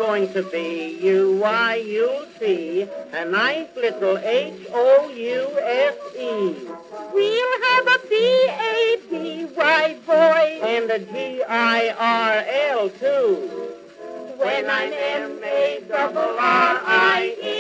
going to be, why, you'll see, a nice little House. We'll have a BAPY, boy, and a GIRL, too. When I'm MARRIE.